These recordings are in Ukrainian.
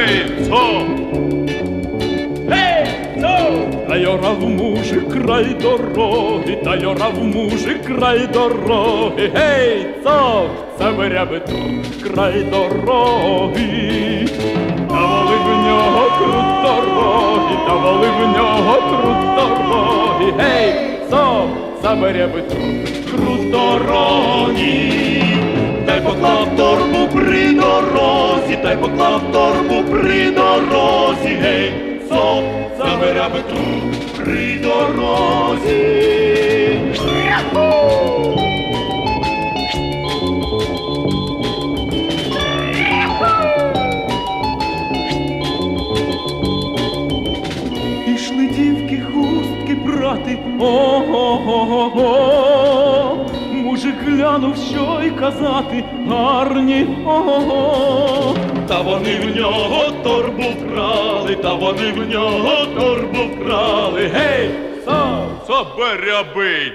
Гей, цо! Гей, цо! Та й орав мужик край дороги, та й орав мужик край дороги. Гей, цо! Заберяби тут край дороги. Та воли в нього крут дороги, та воли в нього крут дороги. Гей, цо! Заберяби тут крут дороги. Та й поклав торбу при дорозі, та й поклав торбу при дорозі. Гей, цо! Заберяби тут при дорозі. Пішли дівки хустки брати, ого-го-го. Мужик глянув, що й казати, гарні, ого-го. Та вони в нього торбу вкрали, та вони в нього торбу вкрали. Гей, заберябий,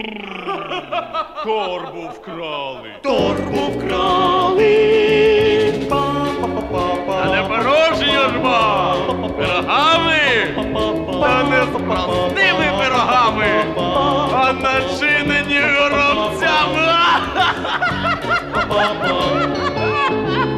торбу вкрали. Торбу вкрали. Та не порожньо ж ба, пирогами, та не з простими пирогами, а начинені горобцями.